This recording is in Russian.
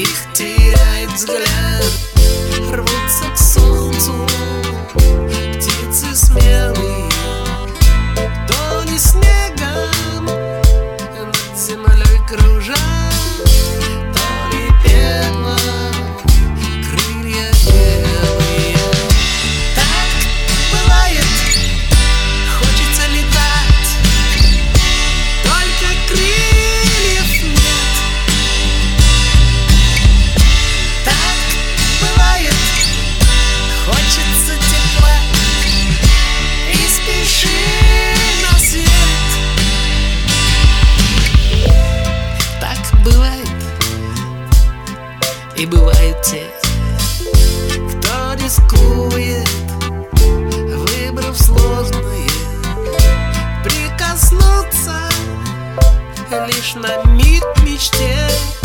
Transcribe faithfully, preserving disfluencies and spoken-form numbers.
их теряет взгляд. Рвутся к солнцу птицы смелые, то не снегом над землей кружат, то ли пеплом крылья белые. Так бывает, хочется летать, только крыльев нет. Так бывает, хочется тепла и спеши на свет. Так бывает, и бывают те, кто рискует, выбрав сложное, прикоснуться лишь на миг к мечте.